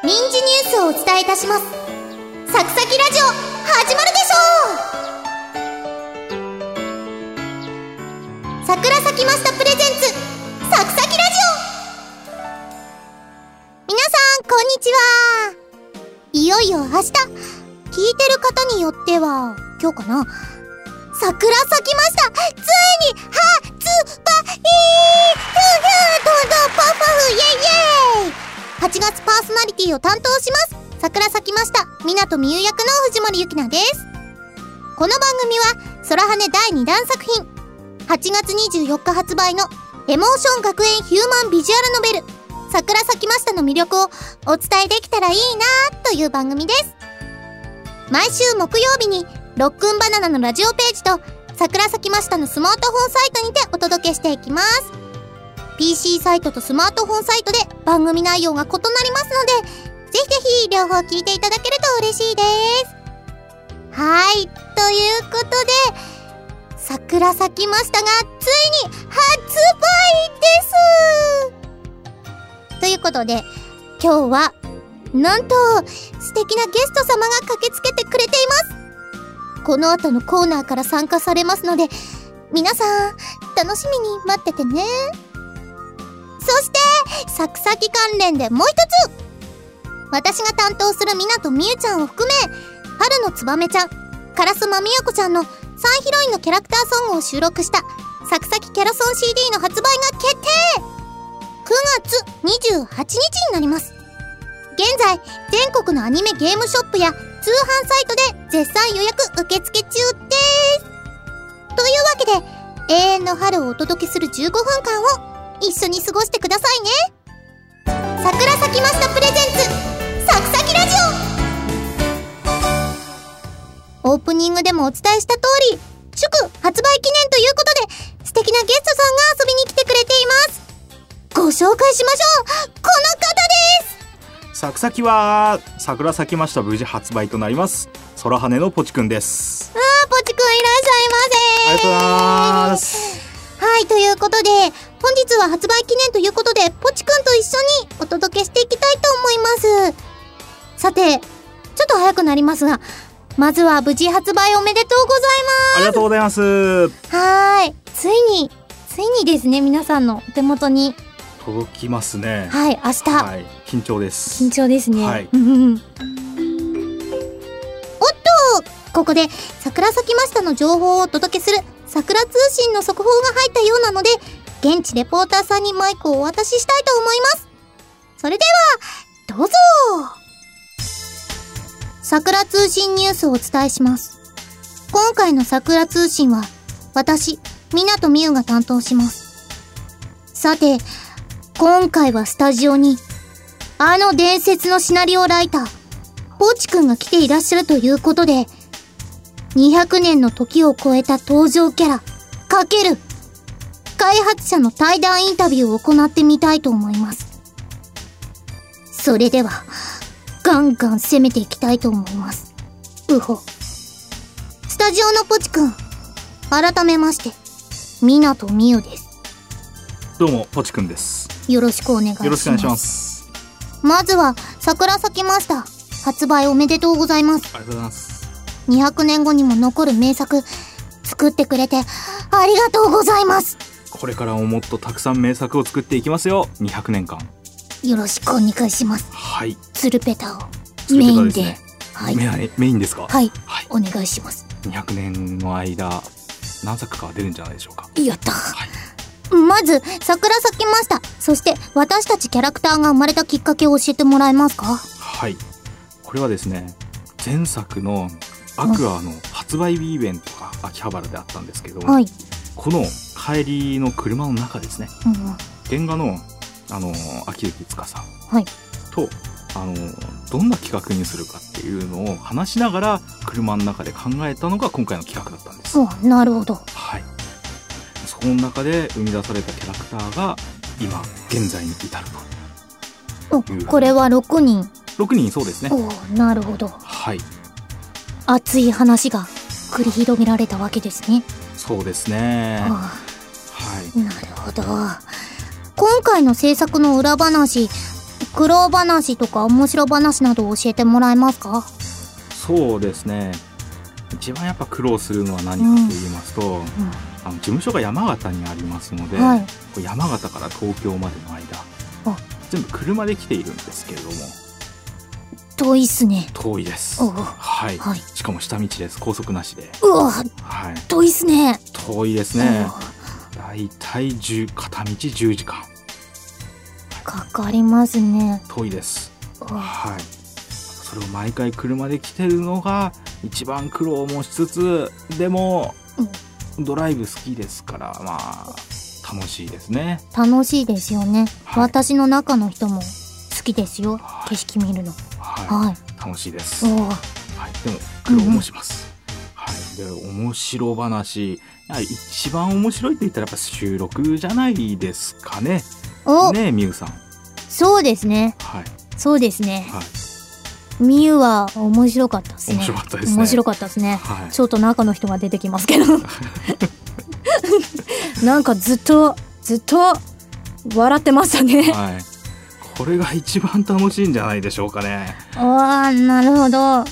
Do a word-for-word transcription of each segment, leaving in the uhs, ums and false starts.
臨時ニュースをお伝えいたします。サクサキラジオ始まるでしょう。桜咲きましたプレゼンツサクサキラジオ。皆さんこんにちは。いよいよ明日、聞いてる方によっては今日かな、桜咲きました。ついに発売、ふふとどパフパフイエイイエイ。はちがつパーソナリティを担当します。桜咲きました湊美優役の藤森ゆきなです。この番組は空羽だいにだん作品、はちがつにじゅうよっか発売のエモーション学園ヒューマンビジュアルノベル桜咲きましたの魅力をお伝えできたらいいなという番組です。毎週木曜日にロックンバナナのラジオページと桜咲きましたのスマートフォンサイトにてお届けしていきます。 ピーシー サイトとスマートフォンサイトで番組内容が異なりますので、ぜひぜひ両方聞いていただけると嬉しいです。はい、ということで桜咲きましたがついに発売です。ということで今日はなんと素敵なゲスト様が駆けつけてくれています。この後のコーナーから参加されますので皆さん楽しみに待っててね。そしてサクサキ関連でもう一つ、私が担当する湊美優ちゃんを含め春のつばめちゃん、烏丸美代子ちゃんのさんヒロインのキャラクターソングを収録したサクサキキャラソン シーディー の発売が決定。くがつにじゅうはちにちになります。現在全国のアニメゲームショップや通販サイトで絶賛予約受付中です。というわけで永遠の春をお届けするじゅうごふんかんを一緒に過ごしてくださいね。桜咲きましたプレゼンツサクサキラジオ。オープニングでもお伝えした通り祝発売記念ということで素敵なゲストさんが遊びに来てくれています。ご紹介しましょう。この方です。 サクサキは桜咲きました。無事発売となります空羽のポチくんです。 あー、ポチくんいらっしゃいませ。 ありがとうございます。 はい、ということで本日は発売記念ということでポチくんと一緒にお届けしていきたいと思います。さてちょっと早くなりますがまずは無事発売おめでとうございます。 ありがとうございます。 はーい、ついについにですね、皆さんのお手元に届きますね。 はい、明日、 はい、緊張です。 緊張ですね。 はい、 うんうん、おっと、ここで桜咲きましたの情報をお届けする桜通信の速報が入ったようなので現地レポーターさんにマイクをお渡ししたいと思います。それではどうぞ。桜通信ニュースをお伝えします。今回の桜通信は私湊美優が担当します。さて今回はスタジオにあの伝説のシナリオライターポチくんが来ていらっしゃるということでにひゃくねんの時を超えた登場キャラ×開発者の対談インタビューを行ってみたいと思います。それではガンガン攻めていきたいと思います。うほ。スタジオのポチくん、改めまして湊美優です。 どうもポチくんです。 よろしくお願いします。 よろしくお願いします。 まずは桜咲きました発売おめでとうございます。 ありがとうございます。 にひゃくねんごにも残る名作作ってくれてありがとうございます。 これからももっとたくさん名作を作っていきますよ。にひゃくねんかんよろしくお願いします。 はい、 ツルペタをツルペメインで、 タですね。 はい、 メ, メインですか。 はい、 はい、 お願いします。 にひゃくねんの間何作かは出るんじゃないでしょうか。 やった、 はい、 まず桜咲きました。そして私たちキャラクターが生まれたきっかけを教えてもらえますか。 はい、これはですね前作のアクアの発売日イベントが秋葉原であったんですけど、 はい、 この帰りの車の中ですね、 うん、 原画のあの秋雪司さん、 はい、 とあのどんな企画にするかっていうのを話しながら車の中で考えたのが今回の企画だったんです。 お、なるほど。 はい、その中で生み出されたキャラクターが今現在に至ると。 お、これはろくにん。 ろくにん、そうですね。 お、なるほど。 はい、 熱い話が繰り広げられたわけですね。 そうですね。 ははい、 なるほど。今回の制作の裏話、 苦労話とか面白話などを教えてもらえますか？ そうですね、一番やっぱ苦労するのは何かと言いますと、うんうん、あの事務所が山形にありますので、はい、山形から東京までの間全部車で来ているんですけれども、 遠いっすね。 遠いです、はいはい、しかも下道です。高速なしで。 うわ、はい、遠いっすね。 遠いですね。だいたい片道じゅうじかんかかりますね。 遠いです、はい、それを毎回車で来てるのが一番苦労もしつつ、でも、うん、ドライブ好きですから、まあ楽しいですね。 楽しいですよね、はい、私の中の人も好きですよ、はい、景色見るの、 はいはい、楽しいです、はい、でも苦労もします、うんうん、はい、で面白話、一番面白いって言ったらやっぱ収録じゃないですかね。おねえみゆさん。 そうですね、はい、そうですね、はい、みゆは面白かったですね。 面白かったですね。 面白かったですね、はい、ちょっと中の人が出てきますけどなんかずっとずっと笑ってましたね、はい、 これが一番楽しいんじゃないでしょうかね。 ああ、なるほど、はい、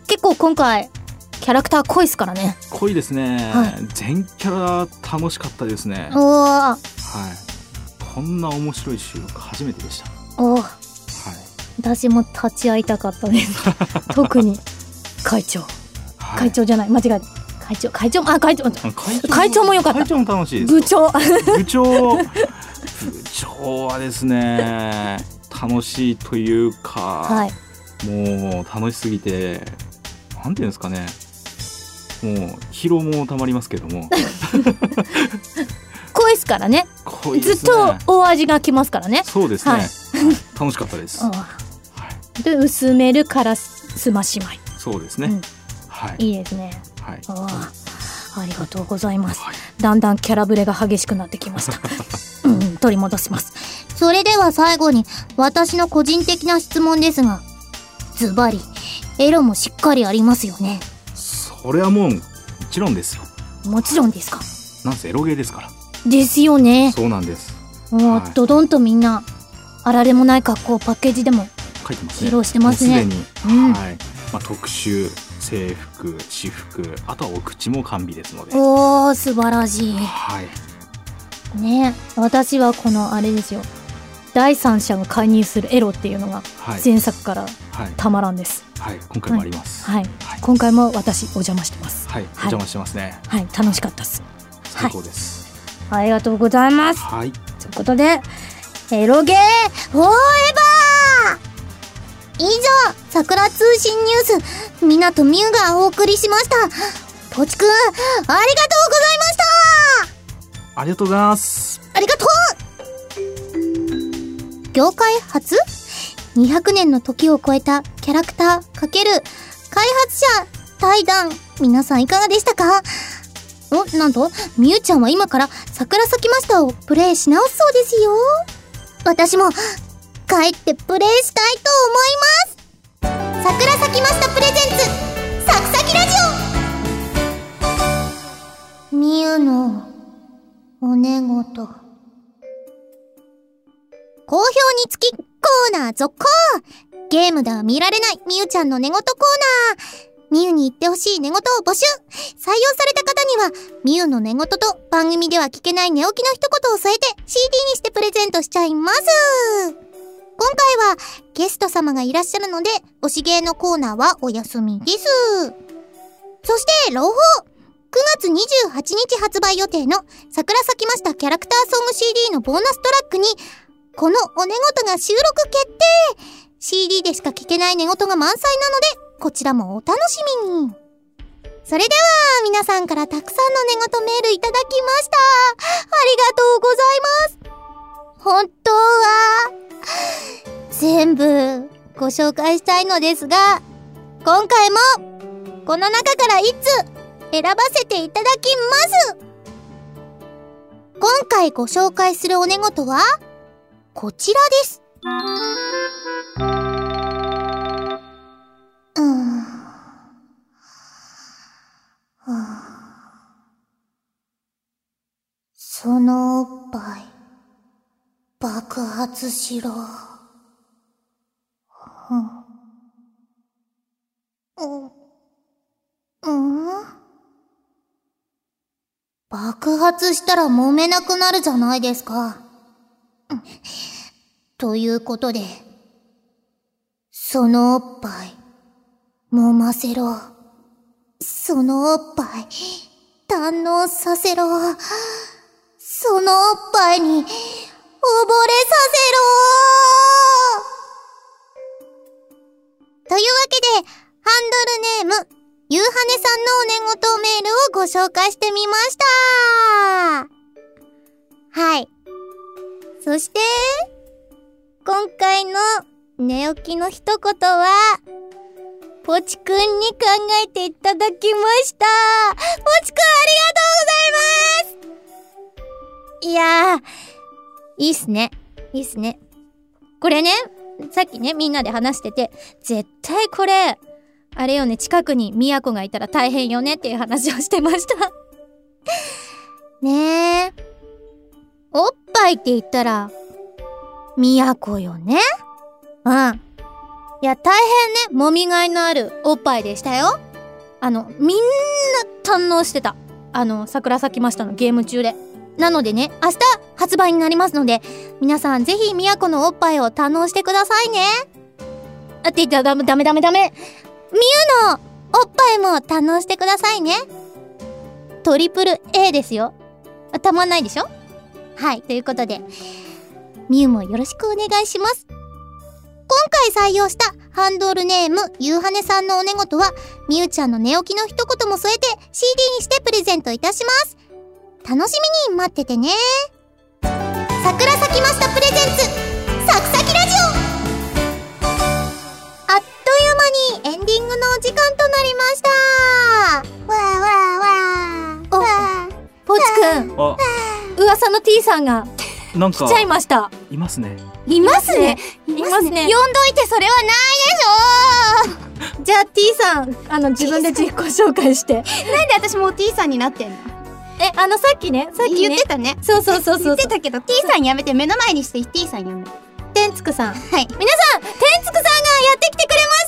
結構今回キャラクター濃いですからね。 濃いですね、はい、全キャラ楽しかったですね。 おー、はい、 こんな面白い収録初めてでした。 おー、はい、私も立ち会いたかったです特に会長、はい、会長じゃない、間違えた、会長会長あ会長会長会長も良かった。 会長も楽しいです。 部長部長部長はですね楽しいというか、はい、もう楽しすぎてなんていうんですかね、もう疲労もたまりますけども濃いですからね。濃いですね。ずっと大味がきますからね。 そうですね、はいはい、楽しかったです、はい、 で薄めるからすましまい。 そうですね、うん、はい、 いいですね、はい、あ, ありがとうございます、はい、だんだんキャラブレが激しくなってきました、うん、取り戻します。それでは最後に私の個人的な質問ですが、ズバリエロもしっかりありますよね？ それはもうもちろんですよ。 もちろんですか。 なんせエロゲーですから。 ですよね。 そうなんです。 もう、はい、ドドンとみんなあられもない格好をパッケージでも書いてますね。 披露してますね。 すでに、うん、はい、まあ、特集、制服、私服、あとはお口も完備ですので。 おー、素晴らしい。 はい。 ね、私はこのあれですよ、第三者が介入するエロっていうのが前作からたまらんです。 はい、はい、今回もあります、 はいはいはい、今回も私お邪魔してます。 はい、お邪魔してますね。 はい、楽しかったです。 最高です、 はい、ありがとうございます。 はい、 ということでエロゲーフォーエバー以上、桜通信ニュースみなとみゆがお送りしました。ポチくん、ありがとうございました。 ありがとうございます。 ありがとう。業界初にひゃくねんの時を超えたキャラクター×開発者対談、皆さんいかがでしたか？お、なんとみゆちゃんは今から桜咲きましたをプレイし直すそうですよ。私も帰ってプレイしたいと思います。桜咲きましたプレゼンツサクサキラジオ。みゆのお寝言。好評につきコーナー続行。ゲームでは見られないみゆちゃんの寝言コーナー。みゆに言ってほしい寝言を募集。採用された方にはみゆの寝言と番組では聞けない寝起きの一言を添えて シーディー にしてプレゼントしちゃいます。今回はゲスト様がいらっしゃるので推しゲーのコーナーはお休みです。そして朗報、くがつにじゅうはちにち発売予定の桜咲きましたキャラクターソング シーディー のボーナストラックにこのお寝言が収録決定。 シーディー でしか聞けない寝言が満載なのでこちらもお楽しみに。それでは皆さんからたくさんの寝言メールいただきました。ありがとうございます。本当は全部ご紹介したいのですが、今回もこの中からいつ選ばせていただきます。今回ご紹介するお寝言はこちらです。うーん、はあ、そのおっぱい爆発しろ。 うん。うん？爆発したら揉めなくなるじゃないですか。ということで、そのおっぱい、揉ませろ。そのおっぱい、堪能させろ。そのおっぱいに、溺れさせろ。というわけで、ハンドルネーム、ゆうはねさんのお寝言メールをご紹介してみました。はい。そして、今回の寝起きの一言は、ポチくんに考えていただきました。ポチくんありがとうございます。いやー、いいっすね。いいっすね。これね、さっきね、みんなで話してて、絶対これ、あれよね、近くにみやこがいたら大変よねっていう話をしてました。ねえ。おっぱいって言ったら、みやこよね。うん。いや、大変ね、揉みがいのあるおっぱいでしたよ。あの、みんな堪能してた。あの、桜咲きましたのゲーム中で。なのでね、明日発売になりますので、皆さんぜひみやこのおっぱいを堪能してくださいね。あって言ったらダメダメダメダメ。みゆのおっぱいも堪能してくださいね。トリプル A ですよ。たまんないでしょ？はい、ということで、みゆもよろしくお願いします。今回採用したハンドルネームゆうはねさんのお寝言は、みゆちゃんの寝起きの一言も添えて シーディー にしてプレゼントいたします。楽しみに待っててね。桜咲きましたプレゼンツ、サクサキラジオ。あっという間にエンディングのお時間となりました。わーわーわー。わー。ポチくん。 あ、 噂の T さんがなんか来ちゃいました。 いますね。 いますね。いますね。呼んどいてそれはないでしょ。じゃあ T さん、あの自分で自己紹介して。なんで私もう T さんになってんの？ え、あのさっきね、さっきね言ってたね。 そうそうそうそう。 言ってたけど T さんやめて、目の前にして T さん呼んで。 天竺さん。はい。皆さん、天竺さんがやってきてくれました。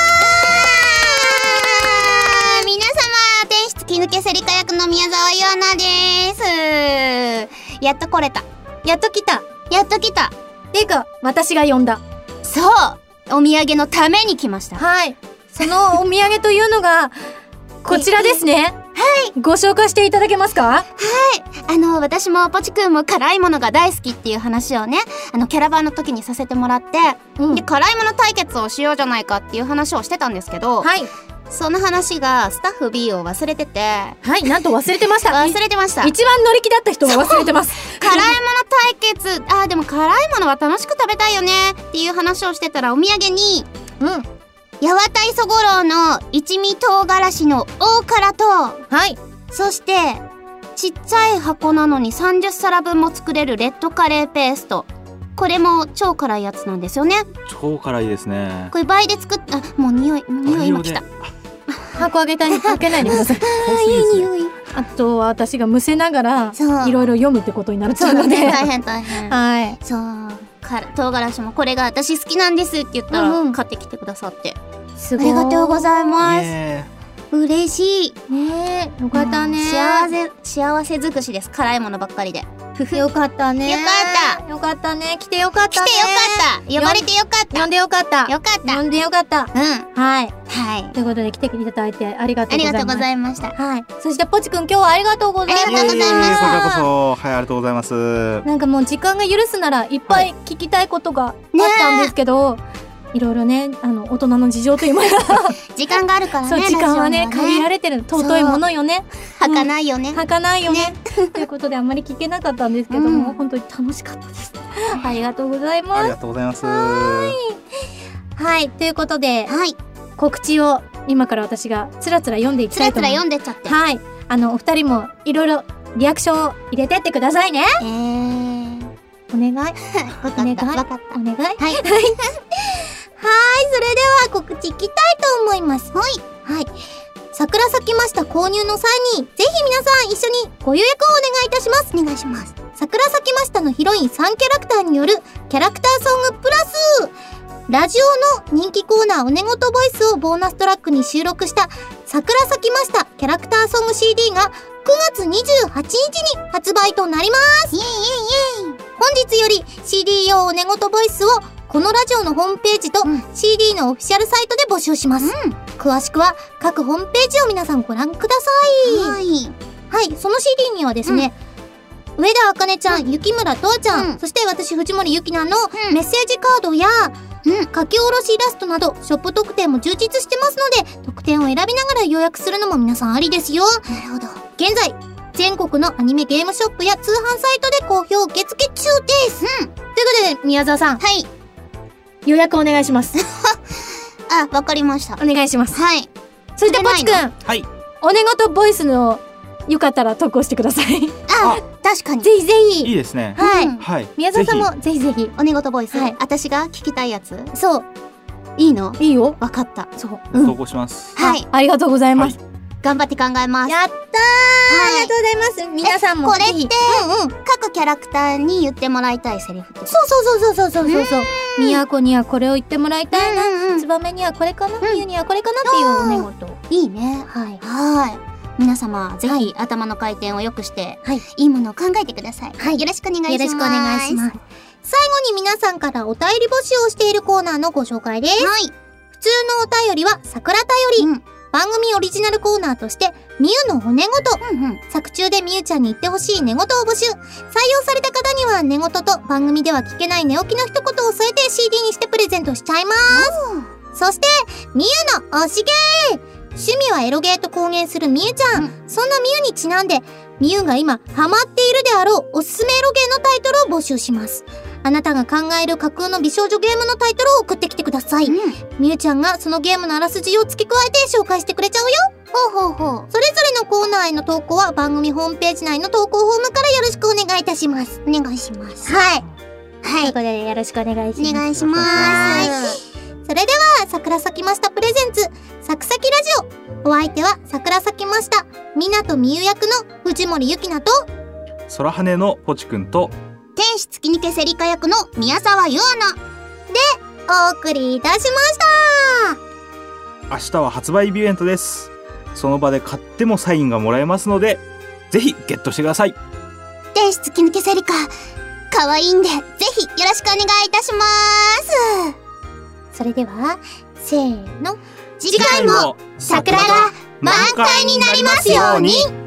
ありがとう。皆様、天使突き抜けセリカ役の宮沢ゆあなです。やっと来れた。 やっと来た。 やっと来た。 ていうか、私が呼んだ。 そう、お土産のために来ました。 はい。そのお土産というのが、こちらですね。 はい。 ご紹介していただけますか？ はい。あの、私もポチくんも辛いものが大好きっていう話をね、あの、キャラバンの時にさせてもらって、うん、で、辛いもの対決をしようじゃないかっていう話をしてたんですけど、はい。その話がスタッフ B を忘れてて、 はい、なんと忘れてました。 忘れてました。 一番乗り気だった人が忘れてます。 辛いもの対決、あーでも辛いものは楽しく食べたいよねっていう話をしてたら、お土産に、うん。八幡磯五郎の一味唐辛子の大辛と、はい。そして、ちっちゃい箱なのにさんじゅっさらぶんも作れるレッドカレーペースト。これも超辛いやつなんですよね。 超辛いですね。 これ倍で作った、もう匂い、匂い今来た。 箱あげたに開けないでください。 あいい匂い。 あとは私がむせながらいろいろ読むってことになっちゃうので、 大変大変。はい。そう、から唐辛子もこれが私好きなんですって言ったら、うん、買ってきてくださって、すごいありがとうございます。嬉しいね。よかったね。幸せ幸せ尽くしです。辛いものばっかりで。 よかったね。 よかった。 よかったね。来てよかったね。 来てよかった。呼ばれてよかった。 呼んでよかった。 よかった。 呼んでよかった。うん。はい。 はい。 ということで来ていただいてありがとうございます。 ありがとうございました。 はい。そしてポチくん今日はありがとうございました。 ありがとうございました。 こちらこそ、はい、ありがとうございます。 なんかもう時間が許すならいっぱい聞きたいことがあったんですけど、いろいろね、あの大人の事情というものが時間があるからね。 そう、時間はね限られてる、尊いものよね。 儚かないよね。 儚かないよね。ということであんまり聞けなかったんですけども、本当に楽しかったです。ありがとうございます。 ありがとうございます。 はい。はい、ということで、はい、告知を今から私がつらつら読んでいきたいと思います。 つらつら読んでっちゃって。 はい、あのお二人もいろいろリアクションを入れてってくださいね。 えー、 お願い。 お願い。わかった。 お願い。はい。 はい。 はい、それでは告知いきたいと思います。はい。はい。桜咲きました購入の際に、ぜひ皆さん一緒にご予約をお願いいたします。 お願いします。 桜咲きましたのヒロインさんキャラクターによるキャラクターソングプラス、 ラジオの人気コーナーおねごとボイスをボーナストラックに収録した桜咲きましたキャラクターソング シーディー がくがつにじゅうはちにちに発売となります。イエイイエイイエイ。本日より シーディー 用おねごとボイスをこのラジオのホームページと シーディー のオフィシャルサイトで募集します。うん、詳しくは各ホームページを皆さんご覧ください。はい。はい、その シーディー にはですね、うん、上田茜ちゃん、うん、雪村とわちゃん、うん、そして私藤森ゆきなのメッセージカードや、うん、書き下ろしイラストなどショップ特典も充実してますので、特典を選びながら予約するのも皆さんありですよ。なるほど。現在全国のアニメゲームショップや通販サイトで好評受付中です。うん、ということで宮沢さん、はい、予約お願いします。 あ、わかりました。 お願いします。はい。そしてポチくん、 はい、 おねごとボイスのよかったら投稿してください。 あ、確かに。 ぜひぜひ。 いいですね。 はい。 はい。 宮沢さんもぜひぜひ。 おねごとボイス。はい。私が聞きたいやつ。 そう。 いいの？ いいよ。 わかった。 そう。 投稿します。 はい。ありがとうございます。 頑張って考えます。 やったー。ありがとうございます。皆さんもこれって各キャラクターに言ってもらいたいセリフって。 そうそうそうそうそうそうそう。みやこにはこれを言ってもらいたいな。つばめにはこれかな。みゆにはこれかなっていうおねごと。 いいね。 はい。 はい。皆様ぜひ頭の回転を良くして、はい、いいものを考えてください。はい、よろしくお願いします。 よろしくお願いします。最後に皆さんからお便り募集をしているコーナーのご紹介です。はい。普通のお便りは桜たより、うん、番組オリジナルコーナーとしてみゆのおねごと、うんうん、作中でみゆちゃんに言ってほしい寝言を募集。採用された方には寝言と番組では聞けない寝起きの一言を添えて シーディー にしてプレゼントしちゃいます。そしてみゆの推しゲー、趣味はエロゲーと公言するみゆちゃん、うん、そんなみゆにちなんでみゆが今ハマっているであろうおすすめエロゲーのタイトルを募集します。あなたが考える架空の美少女ゲームのタイトルを送ってきてください。うん、みゆちゃんがそのゲームのあらすじを付け加えて紹介してくれちゃうよ。ほうほうほう。それぞれのコーナーへの投稿は番組ホームページ内の投稿フォームからよろしくお願いいたします。 お願いします。 はい。 はい。 ということでよろしくお願いします。 お願いします。 それでは桜咲きましたプレゼンツサクサキラジオ。お相手は桜咲きました湊みゆ役の藤森ゆきなと空羽のポチくんと天使突き抜けセリカ役の宮沢ゆあなでお送りいたしました。 明日は発売イベントです。その場で買ってもサインがもらえますのでぜひゲットしてください。 天使突き抜けセリカ可愛いんでぜひよろしくお願いいたします。 それではせーの、 次回も桜が満開になりますように。